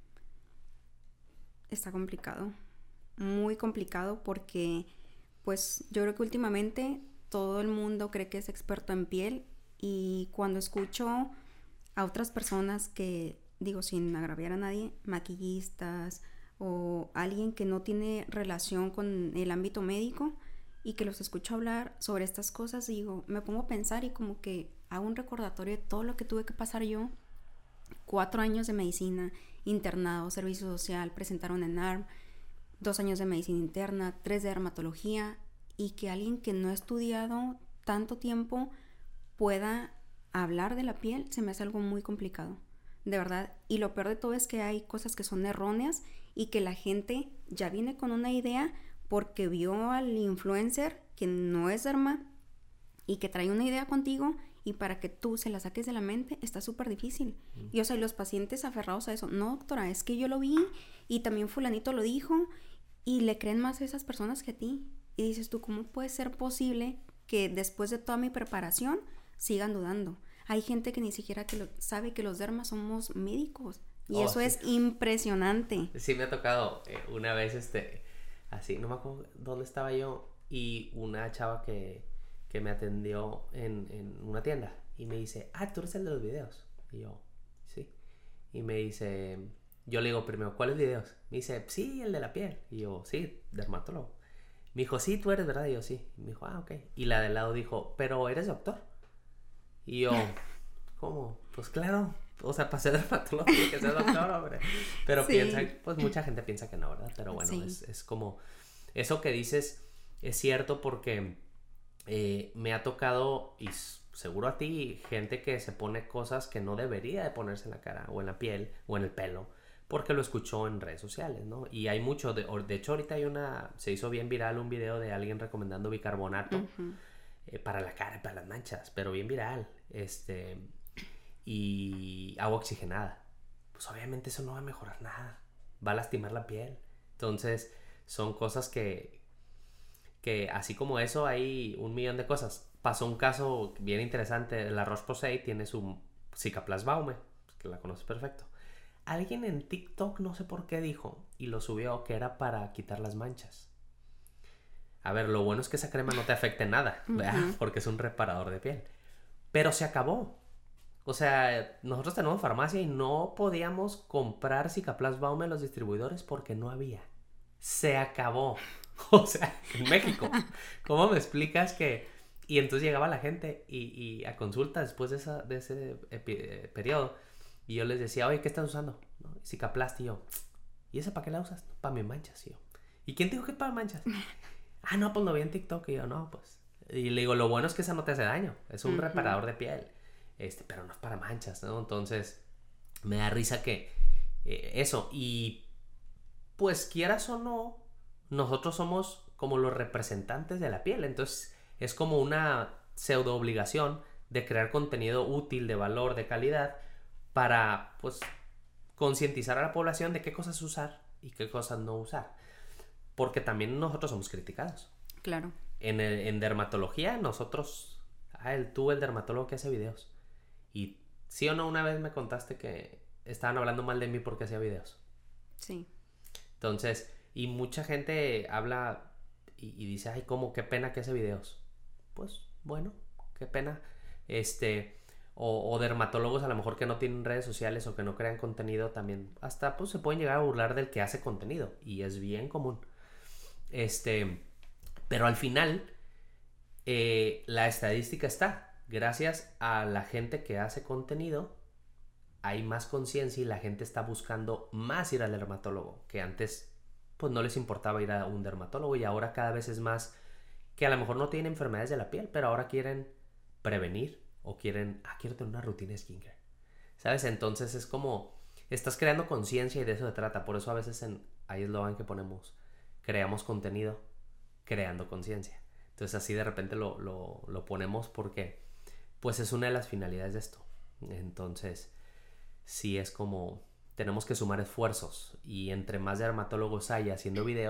Está complicado, muy complicado porque pues yo creo que últimamente todo el mundo cree que es experto en piel y cuando escucho a otras personas que, digo sin agraviar a nadie, maquillistas o alguien que no tiene relación con el ámbito médico y que los escucho hablar sobre estas cosas, digo, me pongo a pensar y como que hago un recordatorio de todo lo que tuve que pasar yo. Cuatro años de medicina, internado, servicio social, presentaron en A R M, dos años de medicina interna, tres de dermatología, y que alguien que no ha estudiado tanto tiempo pueda hablar de la piel, se me hace algo muy complicado, de verdad. Y lo peor de todo es que hay cosas que son erróneas y que la gente ya viene con una idea porque vio al influencer que no es derma y que trae una idea contigo, y para que tú se la saques de la mente está súper difícil. Mm. Y o sea, los pacientes aferrados a eso, no doctora, es que yo lo vi y también fulanito lo dijo, y le creen más a esas personas que a ti. Y dices tú, ¿cómo puede ser posible que después de toda mi preparación sigan dudando? Hay gente que ni siquiera que lo, sabe que los dermas somos médicos. Y oh, eso sí. Es impresionante. Sí, me ha tocado eh, una vez, este, así, no me acuerdo dónde estaba yo, y una chava que, que me atendió en, en una tienda, y me dice, ah, tú eres el de los videos. Y yo, sí. Y me dice, yo le digo primero, ¿cuáles videos? Me dice, sí, el de la piel. Y yo, sí, dermatólogo. Me dijo, sí, tú eres, ¿verdad? Y yo, sí. Y me dijo, ah, ok. Y la de al lado dijo, pero eres doctor. Y yo, ¿cómo? Pues claro. O sea, para ser dermatólogo tiene que ser doctor, hombre. Pero sí. Piensa, pues mucha gente piensa que no, ¿verdad? Pero bueno, sí. es, es como, eso que dices es cierto porque eh, me ha tocado, y seguro a ti, gente que se pone cosas que no debería de ponerse en la cara, o en la piel, o en el pelo, porque lo escuchó en redes sociales, ¿no? Y hay mucho, de, de hecho ahorita hay una, se hizo bien viral un video de alguien recomendando bicarbonato uh-huh. eh, para la cara, para las manchas, pero bien viral, este, y agua oxigenada. Pues obviamente eso no va a mejorar nada, va a lastimar la piel. Entonces son cosas que, que así como eso hay un millón de cosas. Pasó un caso bien interesante, la Roche-Posay tiene su Cicaplast Baume, que la conoces perfecto. Alguien en TikTok, no sé por qué, dijo y lo subió que era para quitar las manchas. A ver, lo bueno es que esa crema no te afecte nada, ¿verdad? Uh-huh. Porque es un reparador de piel. Pero se acabó. O sea, nosotros tenemos farmacia y no podíamos comprar Cicaplast Baume en los distribuidores porque no había. Se acabó. O sea, en México. ¿Cómo me explicas que...? Y entonces llegaba la gente y, y a consulta después de, esa, de ese epi- periodo. Y yo les decía, oye, ¿qué estás usando? ¿No? Cicaplast. Y yo, ¿y esa para qué la usas? No, para mis manchas. Y yo, ¿y quién te dijo que es para manchas? Ah, no, pues lo vi en TikTok. Y yo, no, pues. Y le digo, lo bueno es que esa no te hace daño. Es un uh-huh. reparador de piel. Este, pero no es para manchas, ¿no? Entonces, me da risa que eh, eso. Y pues, quieras o no, nosotros somos como los representantes de la piel. Entonces, es como una pseudo obligación de crear contenido útil, de valor, de calidad, para, pues, concientizar a la población de qué cosas usar y qué cosas no usar. Porque también nosotros somos criticados. Claro. En, el, en dermatología, nosotros... Ah, el, tú, el dermatólogo que hace videos. Y sí o no, una vez me contaste que estaban hablando mal de mí porque hacía videos. Sí. Entonces, y mucha gente habla y, y dice, ay, cómo, qué pena que hace videos. Pues, bueno, qué pena. Este... O, o dermatólogos a lo mejor que no tienen redes sociales o que no crean contenido también. Hasta pues se pueden llegar a burlar del que hace contenido. Y es bien común. Este... Pero al final... Eh, la estadística está. Gracias a la gente que hace contenido, hay más conciencia y la gente está buscando más ir al dermatólogo, que antes pues no les importaba ir a un dermatólogo, y ahora cada vez es más que a lo mejor no tienen enfermedades de la piel, pero ahora quieren prevenir o quieren, ah, quiero tener una rutina de skincare, ¿sabes? Entonces es como, estás creando conciencia y de eso se trata. Por eso a veces en, ahí es lo que ponemos, creamos contenido creando conciencia. Entonces así de repente lo, lo, lo ponemos porque pues es una de las finalidades de esto. Entonces sí es como tenemos que sumar esfuerzos, y entre más dermatólogos haya haciendo videos,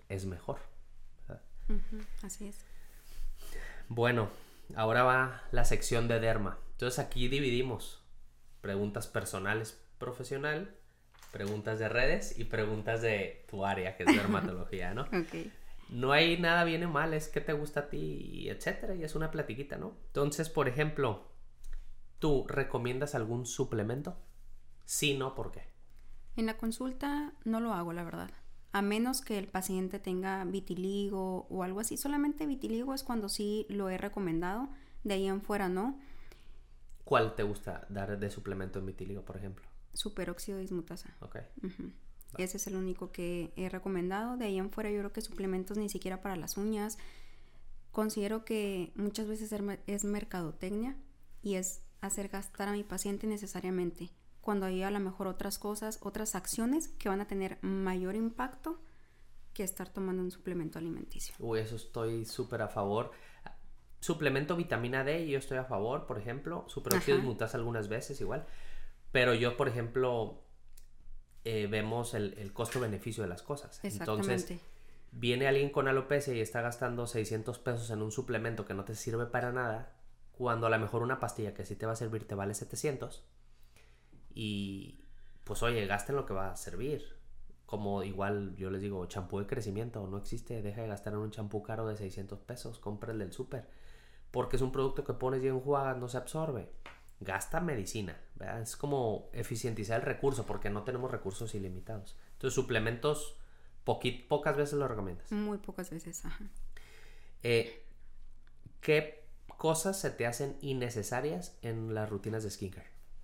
es mejor. Uh-huh, así es. Bueno, ahora va la sección de derma. Entonces aquí dividimos preguntas personales, profesional, preguntas de redes y preguntas de tu área, que es dermatología, ¿no? Ok. No hay nada bien o mal, es qué te gusta a ti, etcétera, y es una platiquita, ¿no? Entonces, por ejemplo, ¿tú recomiendas algún suplemento? Sí, no, ¿por qué? En la consulta no lo hago, la verdad. A menos que el paciente tenga vitiligo o algo así. Solamente vitiligo es cuando sí lo he recomendado. De ahí en fuera no. ¿Cuál te gusta dar de suplemento en vitiligo, por ejemplo? Superóxido dismutasa. Ok. Uh-huh. Ese es el único que he recomendado. De ahí en fuera yo creo que suplementos ni siquiera para las uñas. Considero que muchas veces es mercadotecnia y es hacer gastar a mi paciente innecesariamente, cuando hay a lo mejor otras cosas, otras acciones que van a tener mayor impacto que estar tomando un suplemento alimenticio. Uy, eso estoy súper a favor. Suplemento vitamina D, yo estoy a favor, por ejemplo. Superóxido dismutasa algunas veces igual. Pero yo, por ejemplo, eh, vemos el, el costo-beneficio de las cosas. Exactamente. Entonces, viene alguien con alopecia y está gastando seiscientos pesos en un suplemento que no te sirve para nada, cuando a lo mejor una pastilla que sí te va a servir te vale setecientos. Y pues oye, gasten lo que va a servir. Como igual yo les digo, champú de crecimiento no existe, deja de gastar en un champú caro de seiscientos pesos, compra el del súper, porque es un producto que pones y enjuagas, no se absorbe. Gasta medicina, ¿verdad? Es como eficientizar el recurso, porque no tenemos recursos ilimitados. Entonces suplementos poqui- pocas veces lo recomiendas. Muy pocas veces, ajá. Eh, ¿Qué cosas se te hacen innecesarias en las rutinas de skincare?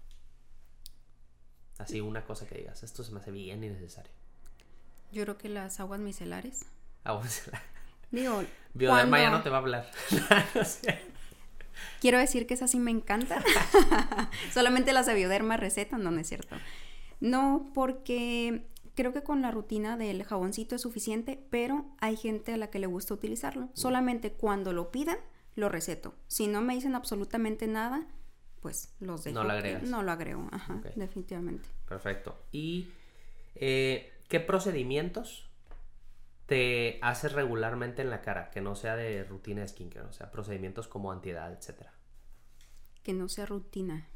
Así una cosa que digas, esto se me hace bien innecesario. Yo creo que las aguas micelares. Aguas. Digo, Bioderma cuando... ya no te va a hablar. No sé. Quiero decir que esas sí me encantan. Solamente las de Bioderma recetan, no, no es cierto. No, porque creo que con la rutina del jaboncito es suficiente, pero hay gente a la que le gusta utilizarlo. Mm. Solamente cuando lo pidan, lo receto. Si no me dicen absolutamente nada, pues los dejo. No lo agregas. No lo agrego, ajá, Okay. Definitivamente. Perfecto. ¿Y eh, qué procedimientos te haces regularmente en la cara que no sea de rutina de skincare? O sea, procedimientos como antiedad, etcétera. Que no sea rutina.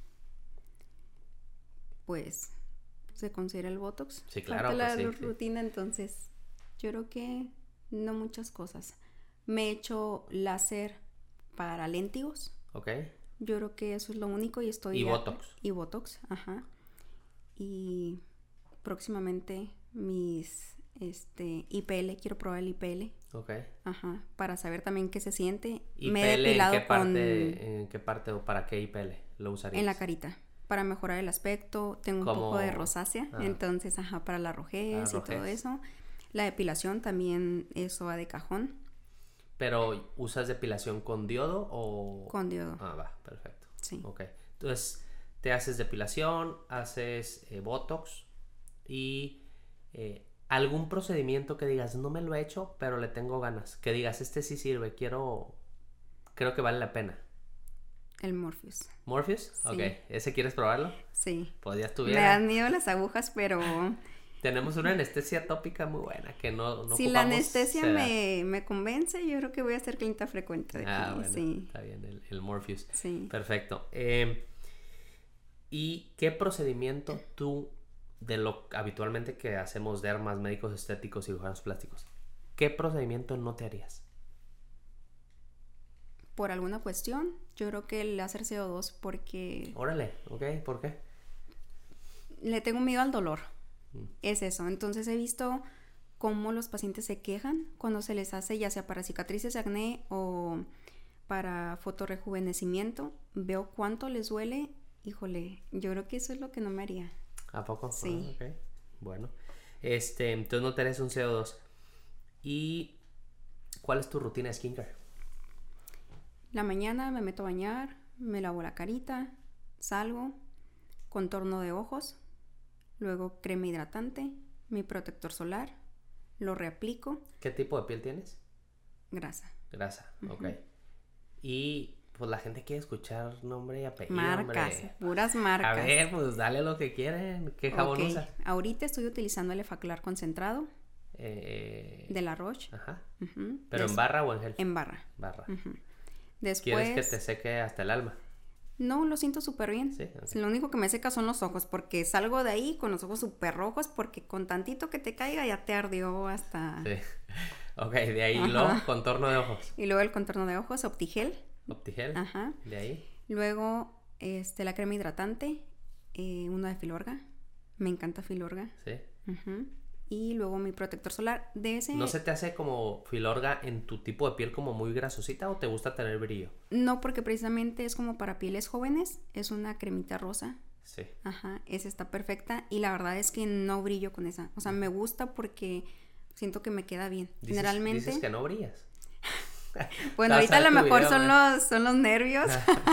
Pues, ¿se considera el Botox? Sí, claro. Falta Pues la sí, rutina, sí. Entonces, yo creo que no muchas cosas. Me he hecho láser para léntigos. Ok. Yo creo que eso es lo único y estoy... Y ya... Botox. Y Botox, ajá. Y próximamente mis, este, I P L, quiero probar el I P L. Ok. Ajá, para saber también qué se siente. I P L, me he depilado ¿en qué parte, con... en qué parte o para qué I P L lo usarías? En la carita, para mejorar el aspecto. Tengo un ¿Cómo? poco de rosácea, ah. entonces, ajá, para la rojez, ah, y todo eso. La depilación también, eso va de cajón. ¿Pero usas depilación con diodo o...? Con diodo. Ah, va, perfecto. Sí. Ok, entonces te haces depilación, haces eh, Botox y eh, algún procedimiento que digas, no me lo he hecho, pero le tengo ganas. Que digas, este sí sirve, quiero... Creo que vale la pena. El Morpheus. ¿Morpheus? Sí. Ok, ¿ese quieres probarlo? Sí. Pues ya estuviera. Me dan miedo las agujas, pero... Tenemos una anestesia tópica muy buena que no, no si la anestesia me, me convence, yo creo que voy a ser clienta frecuente de aquí. Ah, bueno, sí. Está bien, el, el Morpheus. Sí. Perfecto. Eh, ¿Y qué procedimiento tú, de lo habitualmente que hacemos dermas, médicos estéticos, cirujanos plásticos, qué procedimiento no te harías? Por alguna cuestión, yo creo que el láser C O dos, porque... Órale, ok, ¿por qué? Le tengo miedo al dolor. Es eso, entonces he visto cómo los pacientes se quejan cuando se les hace, ya sea para cicatrices de acné o para fotorrejuvenecimiento. Veo cuánto les duele. Híjole, yo creo que eso es lo que no me haría. ¿A poco? Sí. Ah, ok, bueno. Este, entonces no te harías un C O dos. ¿Y cuál es tu rutina de skincare? La mañana me meto a bañar, me lavo la carita, salgo, contorno de ojos, luego crema hidratante, mi protector solar, lo reaplico. ¿Qué tipo de piel tienes? Grasa. Grasa, uh-huh. Ok. Y pues la gente quiere escuchar nombre y apellido. Marcas, hombre. Puras marcas. A ver, pues dale lo que quieren. ¿Qué jabón okay. usas? Ahorita estoy utilizando el Effaclar concentrado. Eh, de La Roche. Ajá. Uh-huh. ¿Pero Des- en barra o en gel? En barra. Barra. Uh-huh. Después... ¿Quieres que te seque hasta el alma? No, lo siento súper bien. Sí, okay. Lo único que me seca son los ojos, porque salgo de ahí con los ojos súper rojos, porque con tantito que te caiga ya te ardió hasta... Sí. Ok, de ahí lo contorno de ojos. Y luego el contorno de ojos, Optigel. Optigel. Ajá. De ahí. Luego este, la crema hidratante, eh, una de Filorga. Me encanta Filorga. Sí. Uh-huh. Y luego mi protector solar. De ese... ¿No se te hace como Filorga en tu tipo de piel como muy grasosita o te gusta tener brillo? No, porque precisamente es como para pieles jóvenes. Es una cremita rosa. Sí. Ajá, esa está perfecta. Y la verdad es que no brillo con esa. O sea, me gusta porque siento que me queda bien. ¿Dices, Generalmente... dices que no brillas? Bueno, ahorita a lo mejor video, son ¿eh? los, son los nervios.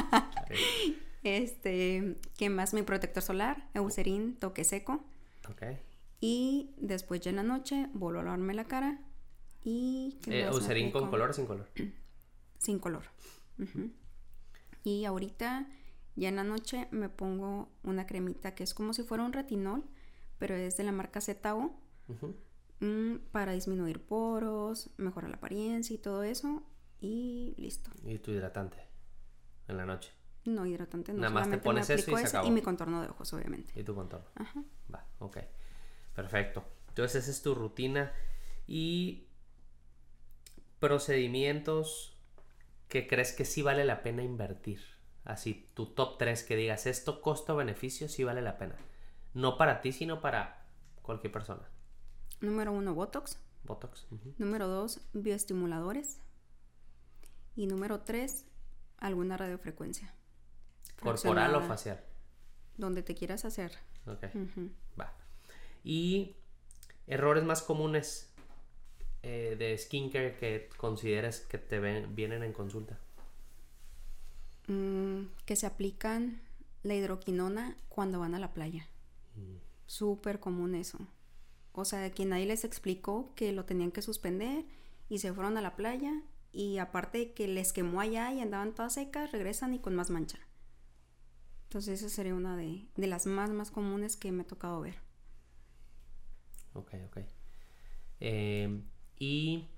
Este, ¿qué más? Mi protector solar, Eucerin Toque Seco. Ok. Y después ya en la noche vuelvo a lavarme la cara. Y ¿qué Eh, más me ¿Eucerin con aplico? color o sin color? Sin color. Uh-huh. Y ahorita ya en la noche me pongo una cremita que es como si fuera un retinol, pero es de la marca Z O. Uh-huh. mm, para disminuir poros, mejorar la apariencia y todo eso. Y listo. ¿Y tu hidratante? En la noche. No, hidratante no. Nada más te solamente pones me eso aplico y se ese acabó. y mi contorno de ojos, obviamente. ¿Y tu contorno? Ajá. Va, ok. Perfecto. Entonces esa es tu rutina. Y procedimientos que crees que sí vale la pena invertir. Así, tu top tres que digas, esto costo-beneficio sí vale la pena. No para ti, sino para cualquier persona. Número uno, Botox. Botox. Uh-huh. Número dos, bioestimuladores. Y número tres, alguna radiofrecuencia. ¿Corporal Fraccionada, o facial? donde te quieras hacer. Ok. Uh-huh. Va. Y errores más comunes eh, de skincare que consideres que te ven, vienen en consulta. Mm, que se aplican la hidroquinona cuando van a la playa. Mm. Súper común eso. O sea, que nadie les explicó que lo tenían que suspender y se fueron a la playa y aparte que les quemó allá y andaban todas secas, regresan y con más mancha. Entonces esa sería una de, de las más más comunes que me ha tocado ver. Ok, ok. Eh, y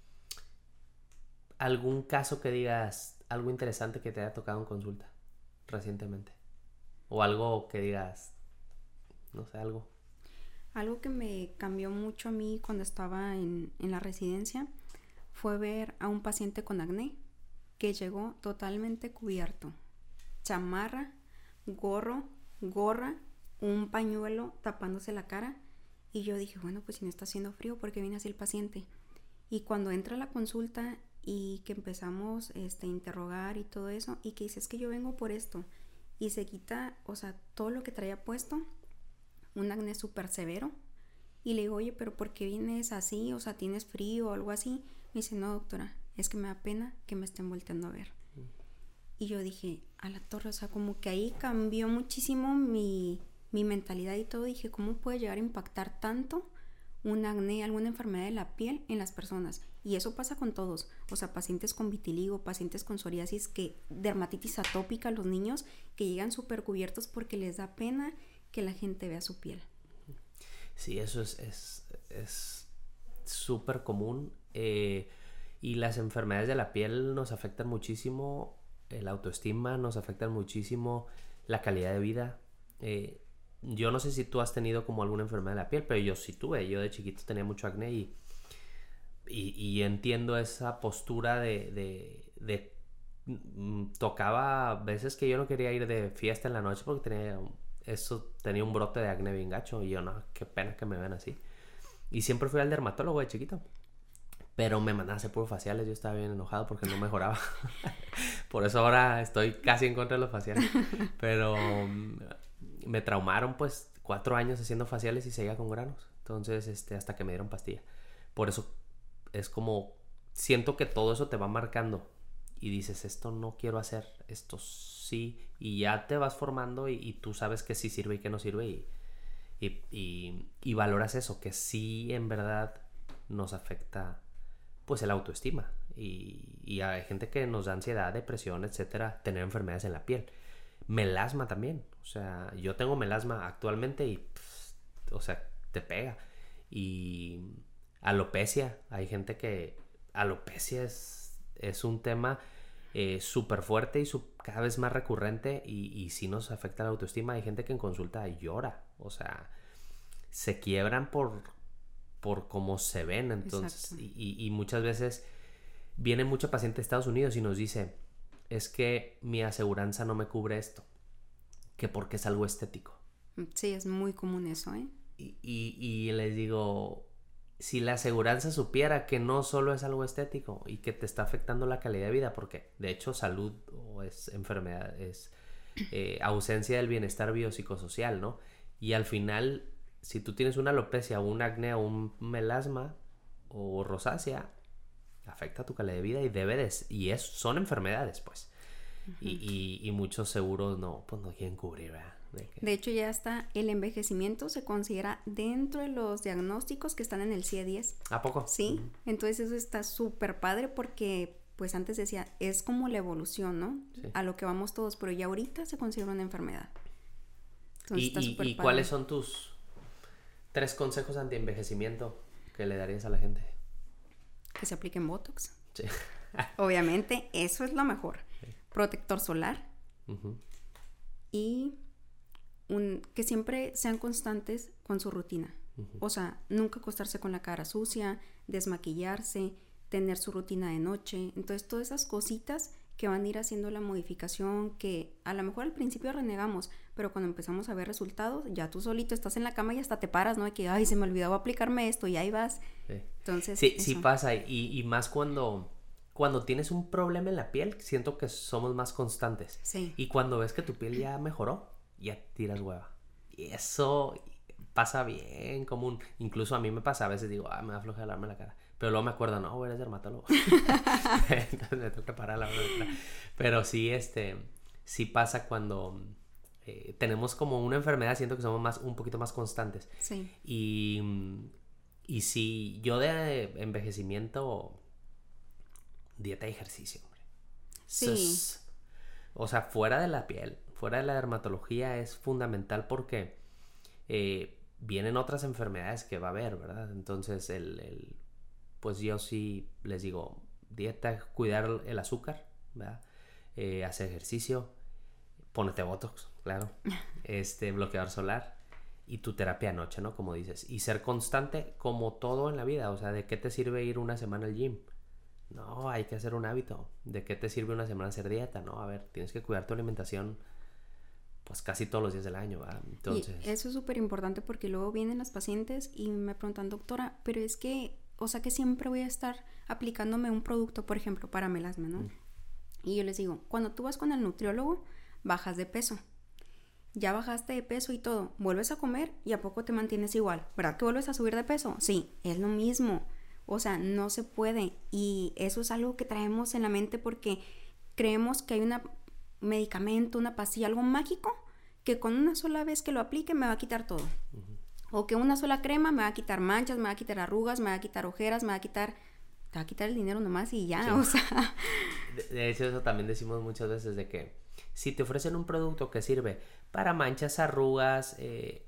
algún caso que digas, algo interesante que te haya tocado en consulta recientemente. O algo que digas, no sé, algo. Algo que me cambió mucho a mí cuando estaba en, en la residencia fue ver a un paciente con acné que llegó totalmente cubierto. Chamarra, gorro, gorra, un pañuelo tapándose la cara. Y yo dije, bueno, pues si no está haciendo frío, ¿por qué viene así el paciente? Y cuando entra a la consulta y que empezamos este, a interrogar y todo eso, y que dice, es que yo vengo por esto, y se quita, o sea, todo lo que traía puesto, un acné súper severo, y le digo, oye, pero ¿por qué vienes así? O sea, ¿tienes frío o algo así? Me dice, no, doctora, es que me da pena que me estén volteando a ver. Mm. Y yo dije, a la torre, o sea, como que ahí cambió muchísimo mi... mi mentalidad y todo. Dije, ¿cómo puede llegar a impactar tanto un acné, alguna enfermedad de la piel en las personas? Y eso pasa con todos, o sea, pacientes con vitiligo, pacientes con psoriasis, que dermatitis atópica, los niños que llegan súper cubiertos porque les da pena que la gente vea su piel. Sí, eso es es es súper común, eh, y las enfermedades de la piel nos afectan muchísimo, el autoestima nos afectan muchísimo, la calidad de vida. eh, Yo no sé si tú has tenido como alguna enfermedad de la piel, pero yo sí tuve. Yo de chiquito tenía mucho acné y, y, y entiendo esa postura de, de, de mm, tocaba veces que yo no quería ir de fiesta en la noche porque tenía eso, tenía un brote de acné bien gacho y yo, no, qué pena que me vean así. Y siempre fui al dermatólogo de chiquito, pero me mandaban a hacer puros faciales. Yo estaba bien enojado porque no mejoraba. Por eso ahora estoy casi en contra de los faciales. Pero me traumaron pues cuatro años haciendo faciales y seguía con granos. Entonces, este, hasta que me dieron pastilla. Por eso es como, siento que todo eso te va marcando y dices, esto no quiero hacer, esto sí, y ya te vas formando y, y tú sabes que sí sirve y que no sirve y, y, y, y valoras eso, que sí en verdad nos afecta pues el autoestima y, y hay gente que nos da ansiedad, depresión, etcétera, tener enfermedades en la piel. Melasma también, o sea, yo tengo melasma actualmente y, pff, o sea, te pega. Y alopecia. Hay gente que alopecia es, es un tema eh, súper fuerte y su, cada vez más recurrente y, y sí nos afecta la autoestima. Hay gente que en consulta llora, o sea, se quiebran por, por cómo se ven. Entonces, y, y, y muchas veces viene mucho paciente de Estados Unidos y nos dice, es que mi aseguranza no me cubre esto, que porque es algo estético. Sí, es muy común eso, ¿eh? Y, y, y les digo, si la aseguranza supiera que no solo es algo estético y que te está afectando la calidad de vida, porque de hecho salud o es enfermedad, es eh, ausencia del bienestar biopsicosocial, ¿no? Y al final, si tú tienes una alopecia o un acné o un melasma o rosácea, afecta tu calidad de vida y debe de, y es, son enfermedades, pues. Uh-huh. Y, y, y muchos seguros no, pues no quieren cubrir, ¿verdad? De, que... de hecho, ya está, el envejecimiento se considera dentro de los diagnósticos que están en el C I E diez. ¿A poco? Sí, uh-huh. Entonces eso está súper padre porque, pues antes decía, es como la evolución, ¿no? Sí. A lo que vamos todos, pero ya ahorita se considera una enfermedad. Entonces, ¿Y, está y, y cuáles son tus tres consejos anti-envejecimiento que le darías a la gente? Que se apliquen Botox. Sí. Obviamente, eso es lo mejor. Sí. Protector solar. Uh-huh. Y un, que siempre sean constantes con su rutina. Uh-huh. O sea, nunca acostarse con la cara sucia, desmaquillarse, tener su rutina de noche. Entonces, todas esas cositas que van a ir haciendo la modificación, que a lo mejor al principio renegamos, pero cuando empezamos a ver resultados, ya tú solito estás en la cama y hasta te paras, ¿no? De que, ay, se me olvidaba aplicarme esto y ahí vas. Sí. Entonces, sí, eso. sí pasa. Y, y más cuando, cuando tienes un problema en la piel, siento que somos más constantes. Sí. Y cuando ves que tu piel ya mejoró, ya tiras hueva. Y eso pasa bien común. Incluso a mí me pasa, a veces digo, ah, me da flojera lavarme la cara. Pero luego me acuerdo, no, eres dermatólogo. Entonces me toca parar la otra. Pero sí, este, sí pasa cuando eh, tenemos como una enfermedad, siento que somos más, un poquito más constantes. Sí. Y, y sí, yo de envejecimiento, dieta y ejercicio, hombre. Sí. Es, o sea, fuera de la piel, fuera de la dermatología es fundamental porque eh, vienen otras enfermedades que va a haber, ¿verdad? Entonces, el... el pues yo sí les digo, dieta, cuidar el azúcar, ¿verdad? Eh, hacer ejercicio, ponerte Botox, claro, este, bloqueador solar y tu terapia anoche, ¿no? Como dices, y ser constante como todo en la vida, o sea, ¿de qué te sirve ir una semana al gym? No, hay que hacer un hábito. ¿De qué te sirve una semana hacer dieta? No, a ver, tienes que cuidar tu alimentación pues casi todos los días del año, ¿verdad? Entonces... Y eso es súper importante porque luego vienen las pacientes y me preguntan, doctora, pero es que o sea que siempre voy a estar aplicándome un producto, por ejemplo, para melasma, ¿no? Mm. Y yo les digo, cuando tú vas con el nutriólogo, bajas de peso. Ya bajaste de peso y todo, vuelves a comer y a poco te mantienes igual, ¿verdad? ¿Que vuelves a subir de peso? Sí, es lo mismo. O sea, no se puede. Y eso es algo que traemos en la mente porque creemos que hay un medicamento, una pastilla, algo mágico, que con una sola vez que lo aplique me va a quitar todo. Uh-huh. O que una sola crema me va a quitar manchas, me va a quitar arrugas, me va a quitar ojeras, me va a quitar... Te va a quitar el dinero nomás y ya, sí. O sea... De, de hecho, eso también decimos muchas veces de que si te ofrecen un producto que sirve para manchas, arrugas, eh,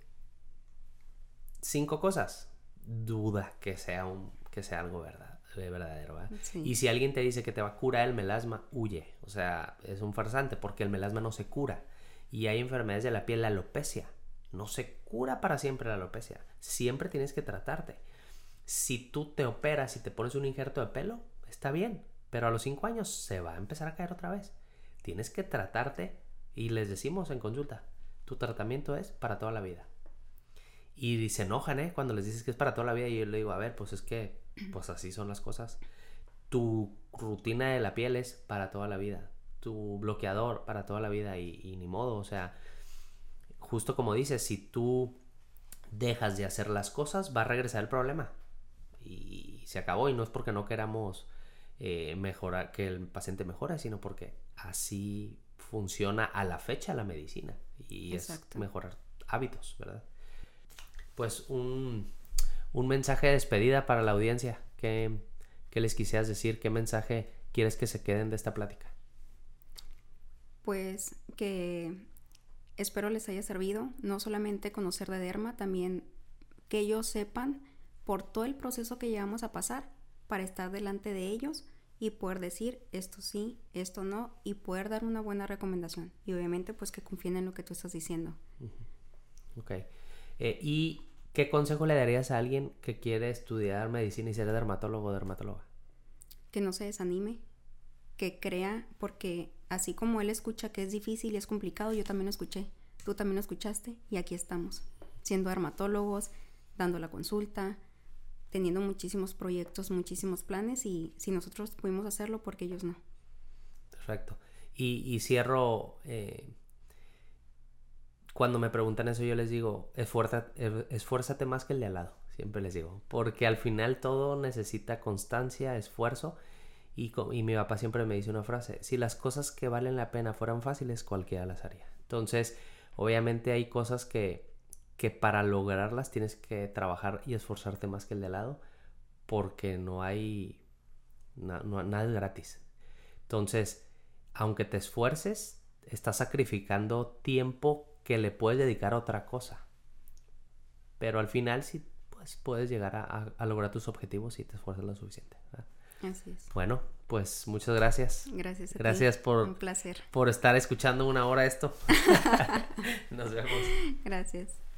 cinco cosas, duda que sea, un, que sea algo verdad, verdadero, ¿verdad? Sí. Y si alguien te dice que te va a curar el melasma, huye. O sea, es un farsante porque el melasma no se cura. Y hay enfermedades de la piel, la alopecia. No se cura para siempre la alopecia. Siempre tienes que tratarte. Si tú te operas y te pones un injerto de pelo, está bien. Pero a los cinco años se va a empezar a caer otra vez. Tienes que tratarte. Y les decimos en consulta, tu tratamiento es para toda la vida. Y se enojan, ¿eh? Cuando les dices que es para toda la vida. Y yo le digo, a ver, pues es que pues así son las cosas. Tu rutina de la piel es para toda la vida. Tu bloqueador para toda la vida. Y, y ni modo, o sea... Justo como dices, si tú dejas de hacer las cosas, va a regresar el problema. Y se acabó. Y no es porque no queramos eh, mejorar, que el paciente mejore, sino porque así funciona a la fecha la medicina. Y Exacto. es mejorar hábitos, ¿verdad? Pues un, un mensaje de despedida para la audiencia. ¿Qué, qué les quisieras decir? ¿Qué mensaje quieres que se queden de esta plática? Pues que... espero les haya servido, no solamente conocer de derma, también que ellos sepan por todo el proceso que llevamos a pasar para estar delante de ellos y poder decir esto sí, esto no, y poder dar una buena recomendación. Y obviamente pues que confíen en lo que tú estás diciendo. Uh-huh. Ok. Eh, ¿Y qué consejo le darías a alguien que quiere estudiar medicina y ser dermatólogo o dermatóloga? Que no se desanime, que crea, porque así como él escucha que es difícil y es complicado, yo también lo escuché, tú también lo escuchaste y aquí estamos, siendo dermatólogos, dando la consulta, teniendo muchísimos proyectos, muchísimos planes, y si nosotros pudimos hacerlo, ¿por qué ellos no? Perfecto. Y, y cierro, eh, cuando me preguntan eso yo les digo, esfuérzate, esfuérzate más que el de al lado, siempre les digo, porque al final todo necesita constancia, esfuerzo, y, y mi papá siempre me dice una frase, si las cosas que valen la pena fueran fáciles, cualquiera las haría. Entonces, obviamente hay cosas que que para lograrlas tienes que trabajar y esforzarte más que el de al lado, porque no hay na, no, nada es gratis. Entonces, aunque te esfuerces, estás sacrificando tiempo que le puedes dedicar a otra cosa, pero al final sí pues, puedes llegar a, a, a lograr tus objetivos si te esfuerzas lo suficiente, ¿verdad? Así es. Bueno, pues muchas gracias. Gracias a Gracias ti. por, un placer. por estar escuchando una hora esto. Nos vemos. Gracias.